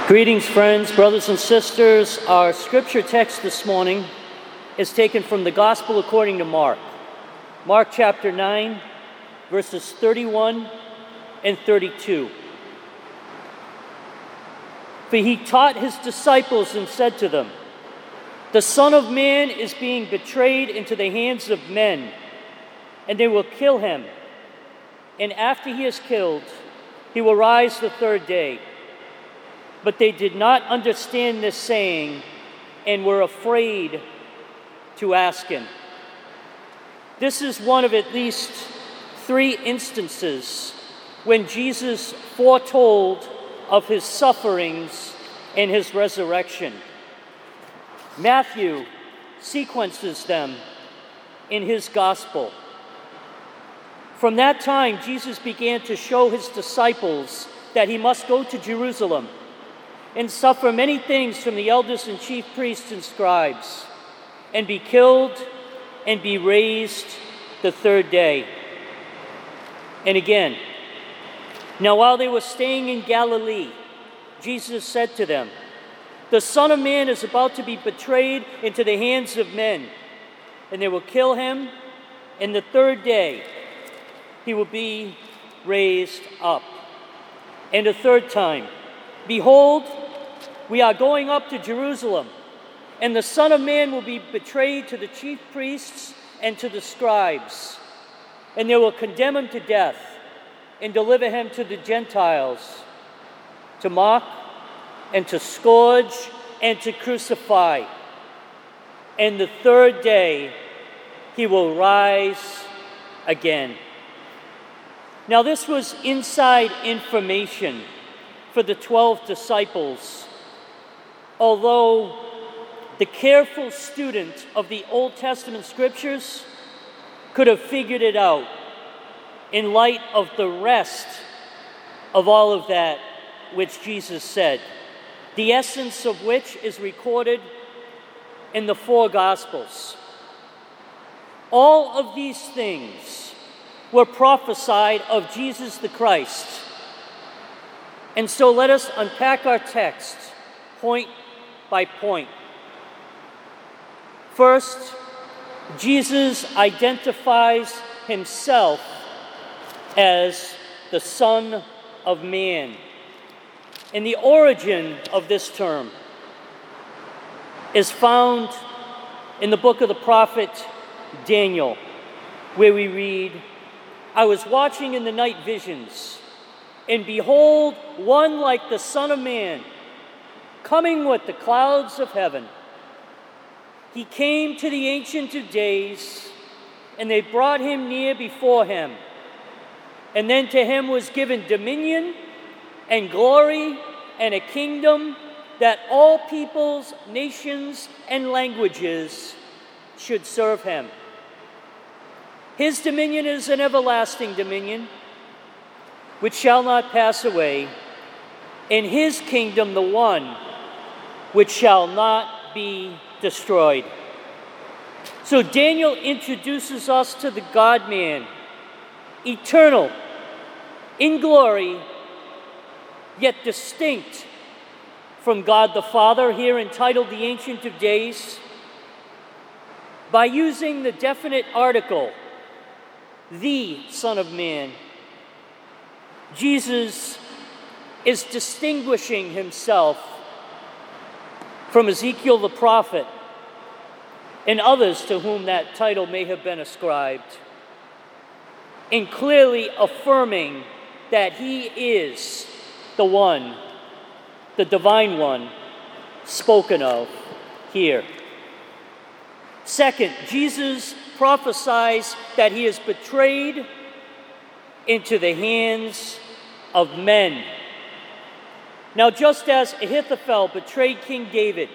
Greetings, friends, brothers, and sisters. Our scripture text this morning is taken from the Gospel according to Mark. Mark chapter 9, verses 31 and 32. For he taught his disciples and said to them, "The Son of Man is being betrayed into the hands of men, and they will kill him. And after he is killed, he will rise the third day." But they did not understand this saying and were afraid to ask him. This is one of at least 3 instances when Jesus foretold of his sufferings and his resurrection. Matthew sequences them in his gospel. From that time, Jesus began to show his disciples that he must go to Jerusalem and suffer many things from the elders and chief priests and scribes, and be killed and be raised the third day. And again, now while they were staying in Galilee, Jesus said to them, "The Son of Man is about to be betrayed into the hands of men, and they will kill him, and the third day he will be raised up." And a third time, "Behold, we are going up to Jerusalem, and the Son of Man will be betrayed to the chief priests and to the scribes, and they will condemn him to death and deliver him to the Gentiles, to mock and to scourge and to crucify. And the third day he will rise again." Now this was inside information for the 12 disciples, although the careful student of the Old Testament scriptures could have figured it out in light of the rest of all of that which Jesus said, the essence of which is recorded in the 4 Gospels. All of these things were prophesied of Jesus the Christ. And so let us unpack our text point by point. First, Jesus identifies himself as the Son of Man. And the origin of this term is found in the book of the prophet Daniel, where we read, "I was watching in the night visions, and behold, one like the Son of Man, coming with the clouds of heaven. He came to the Ancient of Days, and they brought him near before him. And then to him was given dominion and glory and a kingdom that all peoples, nations, and languages should serve him. His dominion is an everlasting dominion, which shall not pass away, and his kingdom the one which shall not be destroyed." So Daniel introduces us to the God-man, eternal, in glory, yet distinct from God the Father, here entitled the Ancient of Days, by using the definite article, the Son of Man. Jesus is distinguishing himself from Ezekiel the prophet and others to whom that title may have been ascribed, and clearly affirming that he is the one, the divine one, spoken of here. Second, Jesus prophesies that he is betrayed into the hands of men. Now, just as Ahithophel betrayed King David,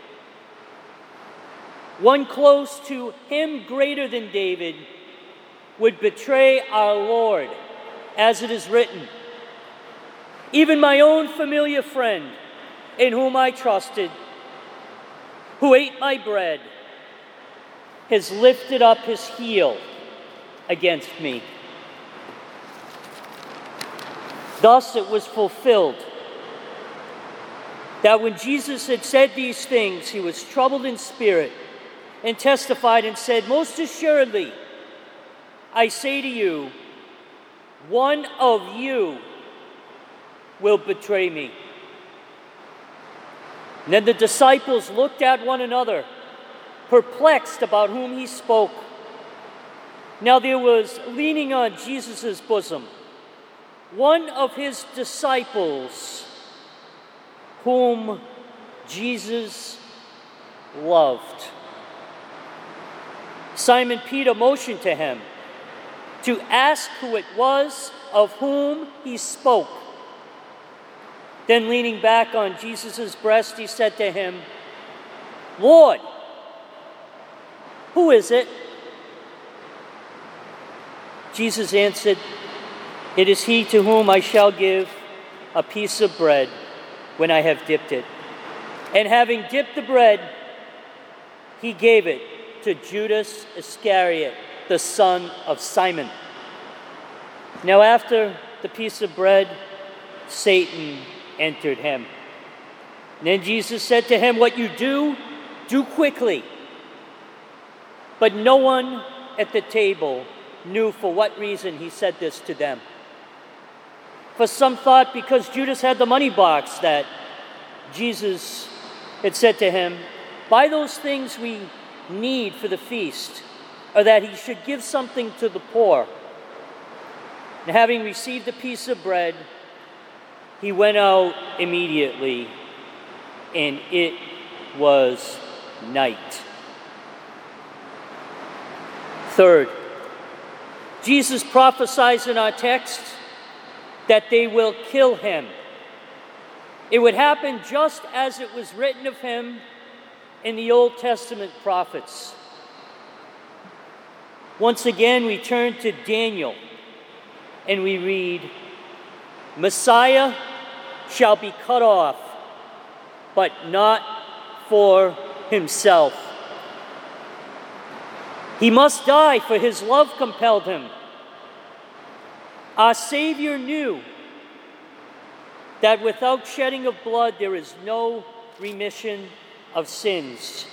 one close to him greater than David would betray our Lord, as it is written, "Even my own familiar friend, in whom I trusted, who ate my bread, has lifted up his heel against me." Thus it was fulfilled that when Jesus had said these things, he was troubled in spirit and testified and said, "Most assuredly, I say to you, one of you will betray me." And then the disciples looked at one another, perplexed about whom he spoke. Now there was leaning on Jesus' bosom one of his disciples whom Jesus loved. Simon Peter motioned to him to ask who it was of whom he spoke. Then leaning back on Jesus' breast, he said to him, "Lord, who is it?" Jesus answered, "It is he to whom I shall give a piece of bread when I have dipped it." And having dipped the bread, he gave it to Judas Iscariot, the son of Simon. Now after the piece of bread, Satan entered him. And then Jesus said to him, "What you do, do quickly." But no one at the table knew for what reason he said this to them. For some thought because Judas had the money box that Jesus had said to him, "Buy those things we need for the feast," or that he should give something to the poor. And having received a piece of bread, he went out immediately, and it was night. Third, Jesus prophesies in our text that they will kill him. It would happen just as it was written of him in the Old Testament prophets. Once again, we turn to Daniel and we read, "Messiah shall be cut off, but not for himself. He must die, for his love compelled him." Our Savior knew that without shedding of blood there is no remission of sins.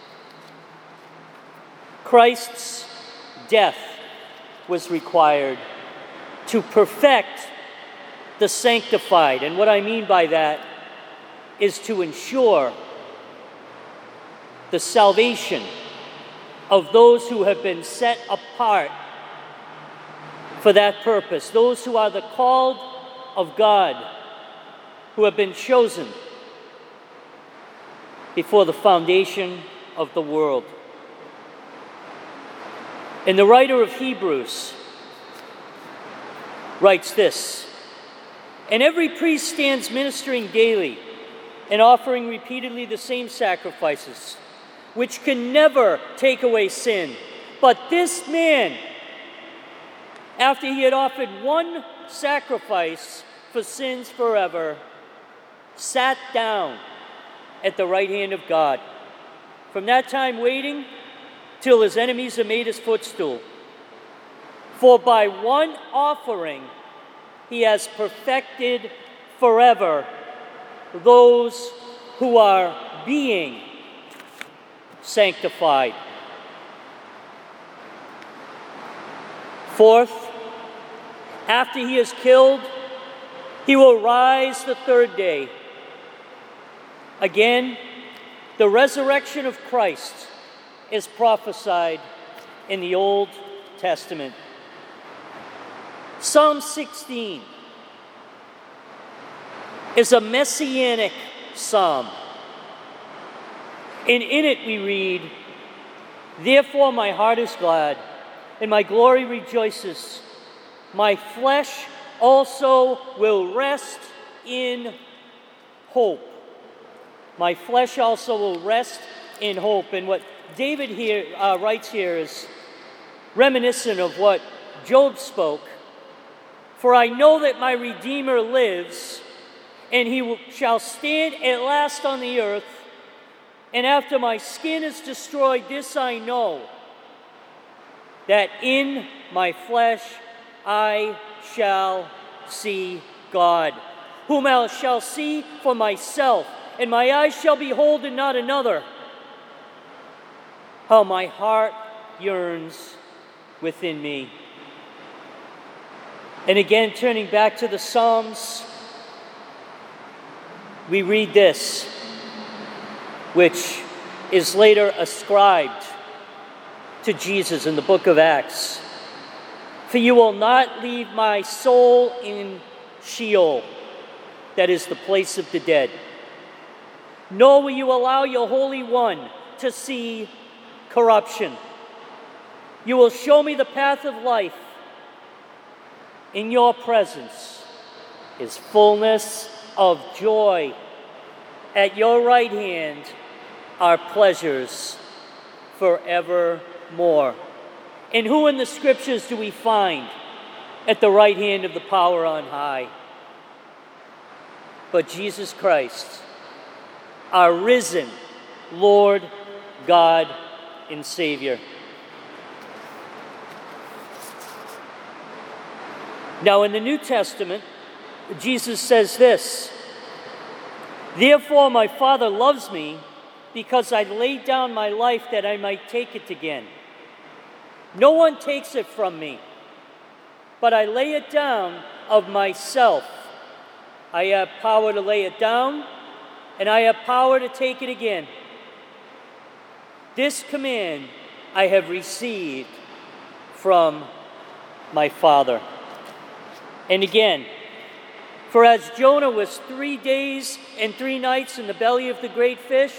Christ's death was required to perfect the sanctified. And what I mean by that is to ensure the salvation of those who have been set apart for that purpose, those who are the called of God, who have been chosen before the foundation of the world. And the writer of Hebrews writes this, "And every priest stands ministering daily and offering repeatedly the same sacrifices, which can never take away sin. But this man, after he had offered one sacrifice for sins forever, sat down at the right hand of God. From that time waiting till his enemies are made his footstool. For by one offering he has perfected forever those who are being sanctified." Fourth, after he is killed, he will rise the third day. Again, the resurrection of Christ is prophesied in the Old Testament. Psalm 16 is a messianic psalm. And in it we read, "Therefore my heart is glad, and my glory rejoices. My flesh also will rest in hope." My flesh also will rest in hope. And what David here writes here is reminiscent of what Job spoke. "For I know that my Redeemer lives, and he shall stand at last on the earth. And after my skin is destroyed, this I know, that in my flesh I shall see God, whom I shall see for myself, and my eyes shall behold and not another. How my heart yearns within me. And again, turning back to the Psalms, we read this, which is later ascribed to Jesus in the book of Acts. For you will not leave my soul in Sheol, that is the place of the dead, nor will you allow your Holy One to see corruption. You will show me the path of life. In your presence is fullness of joy. At your right hand are pleasures forevermore. And who in the scriptures do we find at the right hand of the power on high? But Jesus Christ, our risen Lord, God, and Savior. Now, in the New Testament, Jesus says this, "Therefore my Father loves me, because I laid down my life that I might take it again. No one takes it from me, but I lay it down of myself. I have power to lay it down, and I have power to take it again. This command I have received from my Father." And again, "For as Jonah was 3 days and 3 nights in the belly of the great fish,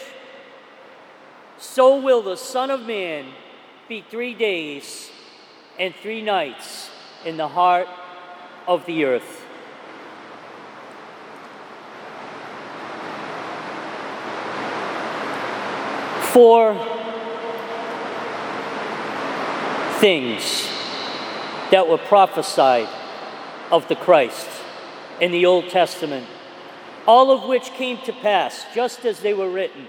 so will the Son of Man be 3 days and 3 nights in the heart of the earth." Four things that were prophesied of the Christ in the Old Testament, all of which came to pass just as they were written.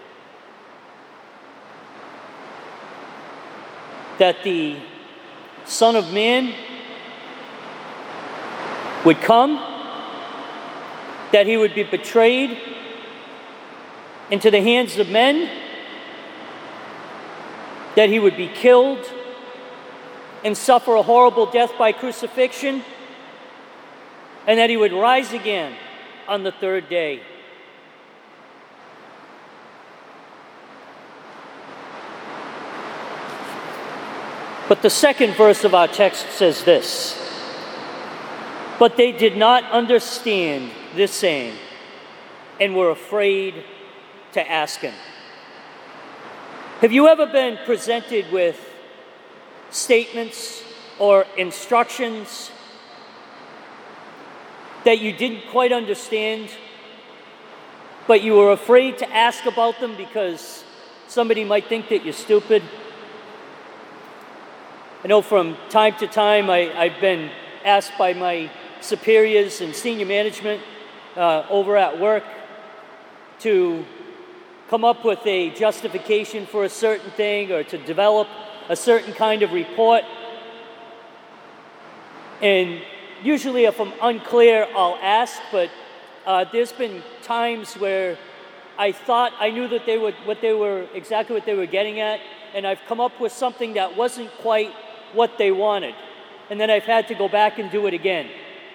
That the Son of Man would come, that he would be betrayed into the hands of men, that he would be killed and suffer a horrible death by crucifixion, and that he would rise again on the 3rd day. But the second verse of our text says this, "But they did not understand this saying, and were afraid to ask him." Have you ever been presented with statements or instructions that you didn't quite understand, but you were afraid to ask about them because somebody might think that you're stupid? I know from time to time I've been asked by my superiors and senior management over at work to come up with a justification for a certain thing or to develop a certain kind of report. And usually if I'm unclear, I'll ask, but there's been times where I thought I knew that exactly what they were getting at, and I've come up with something that wasn't quite what they wanted. And then I've had to go back and do it again.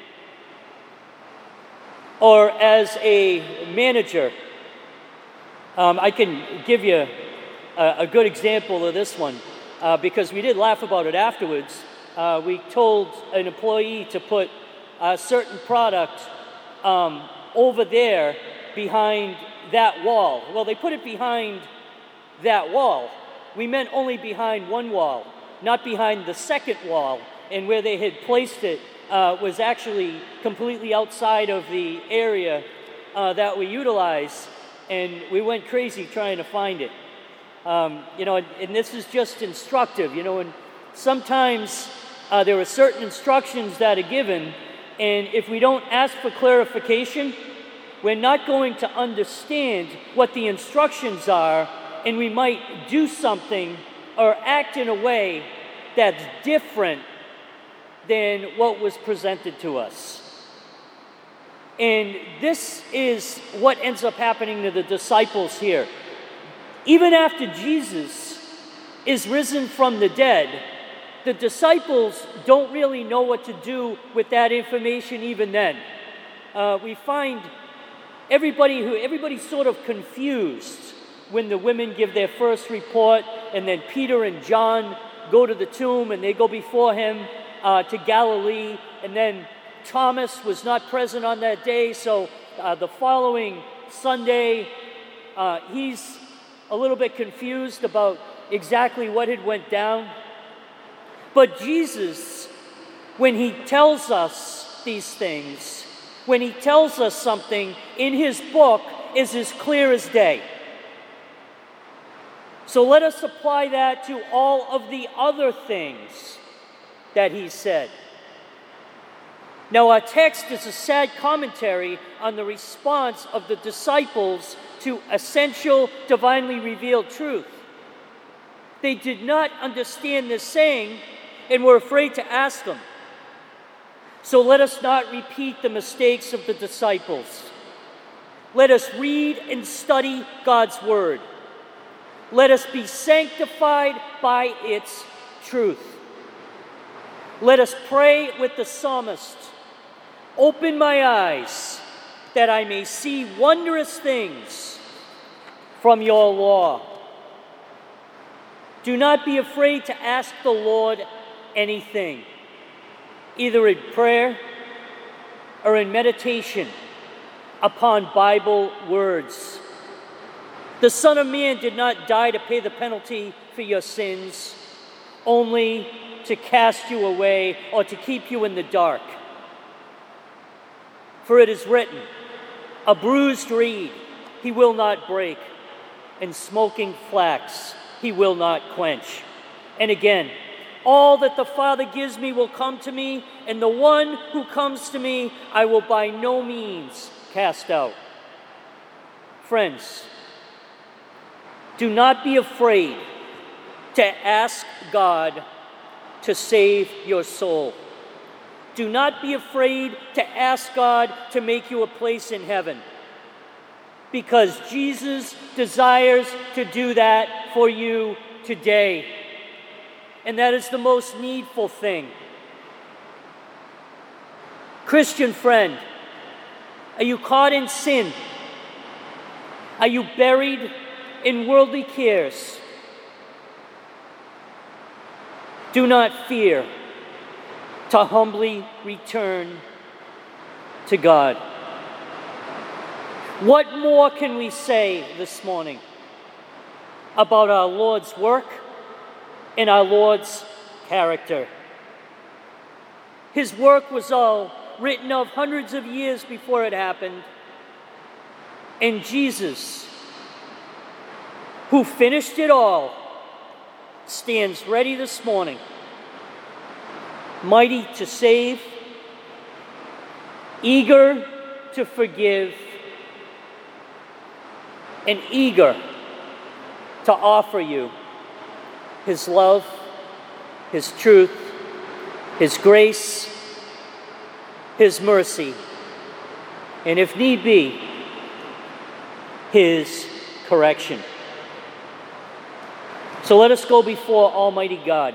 Or as a manager, I can give you a good example of this one because we did laugh about it afterwards. We told an employee to put a certain product over there behind that wall. Well, they put it behind that wall. We meant only behind one wall, not behind the second wall. And where they had placed it was actually completely outside of the area that we utilize. And we went crazy trying to find it. And this is just instructive, and sometimes there are certain instructions that are given, and if we don't ask for clarification, we're not going to understand what the instructions are, and we might do something or act in a way that's different than what was presented to us. And this is what ends up happening to the disciples here. Even after Jesus is risen from the dead, the disciples don't really know what to do with that information even then. We find everybody's sort of confused when the women give their first report, and then Peter and John go to the tomb and they go before him to Galilee, and then Thomas was not present on that day, so the following Sunday, he's a little bit confused about exactly what had went down. But Jesus, when he tells us these things, when he tells us something in his book, is as clear as day. So let us apply that to all of the other things that he said. Now, our text is a sad commentary on the response of the disciples to essential, divinely revealed truth. They did not understand this saying and were afraid to ask him. So let us not repeat the mistakes of the disciples. Let us read and study God's word. Let us be sanctified by its truth. Let us pray with the psalmist. Open my eyes that I may see wondrous things from your law. Do not be afraid to ask the Lord anything, either in prayer or in meditation upon Bible words. The Son of Man did not die to pay the penalty for your sins, only to cast you away or to keep you in the dark. For it is written, a bruised reed he will not break, and smoking flax he will not quench. And again, all that the Father gives me will come to me, and the one who comes to me I will by no means cast out. Friends, do not be afraid to ask God to save your soul. Do not be afraid to ask God to make you a place in heaven, because Jesus desires to do that for you today. And that is the most needful thing. Christian friend, are you caught in sin? Are you buried in worldly cares? Do not fear to humbly return to God. What more can we say this morning about our Lord's work and our Lord's character? His work was all written of hundreds of years before it happened. And Jesus, who finished it all, stands ready this morning, mighty to save, eager to forgive, and eager to offer you his love, his truth, his grace, his mercy, and if need be, his correction. So let us go before Almighty God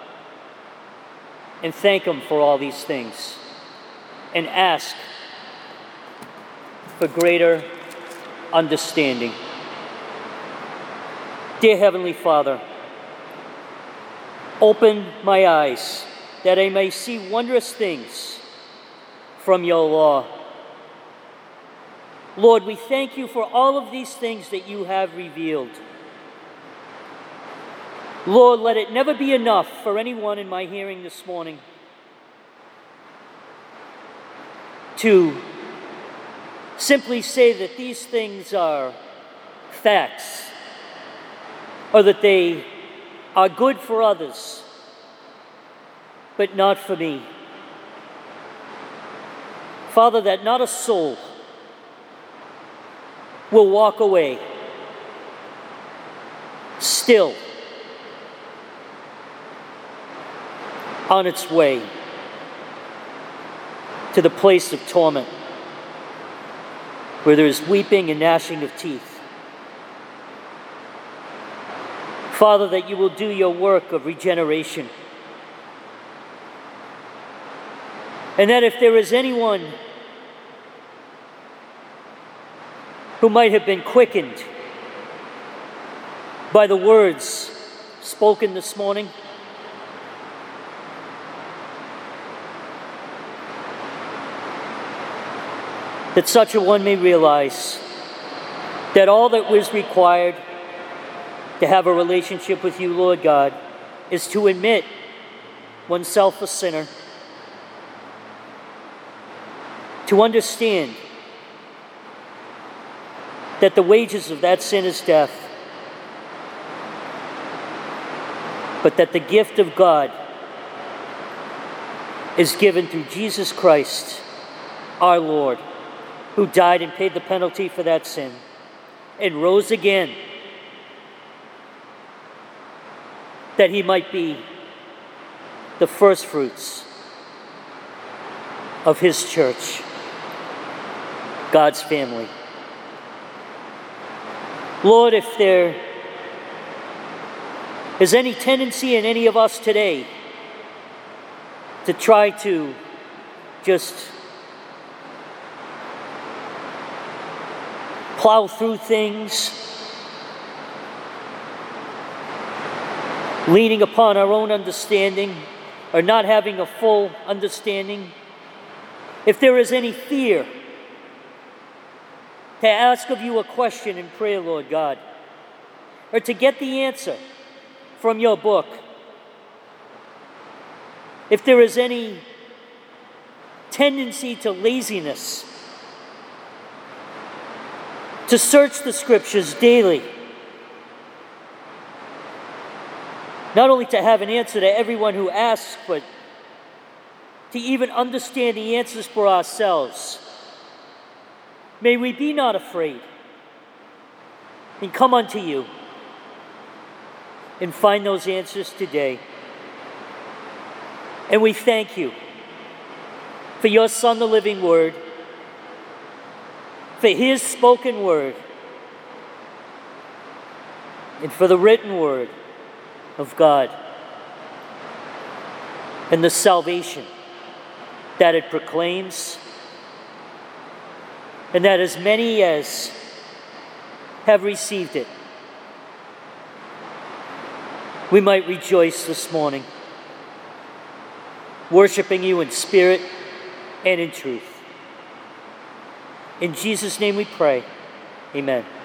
and thank him for all these things and ask for greater understanding. Dear Heavenly Father, open my eyes that I may see wondrous things from your law. Lord, we thank you for all of these things that you have revealed. Lord, let it never be enough for anyone in my hearing this morning to simply say that these things are facts or that they are good for others, but not for me. Father, that not a soul will walk away still on its way to the place of torment where there is weeping and gnashing of teeth. Father, that you will do your work of regeneration. And that if there is anyone who might have been quickened by the words spoken this morning, that such a one may realize that all that was required to have a relationship with you, Lord God, is to admit oneself a sinner, to understand that the wages of that sin is death, but that the gift of God is given through Jesus Christ, our Lord, who died and paid the penalty for that sin and rose again, that he might be the first fruits of his church, God's family. Lord, if there is any tendency in any of us today to try to just plow through things, leaning upon our own understanding or not having a full understanding, if there is any fear to ask of you a question in prayer, Lord God, or to get the answer from your book, if there is any tendency to laziness, to search the scriptures daily, not only to have an answer to everyone who asks, but to even understand the answers for ourselves, may we be not afraid and come unto you and find those answers today. And we thank you for your Son, the living Word, for his spoken word, and for the written word of God, and the salvation that it proclaims, and that as many as have received it, we might rejoice this morning, worshiping you in spirit and in truth. In Jesus' name we pray. Amen.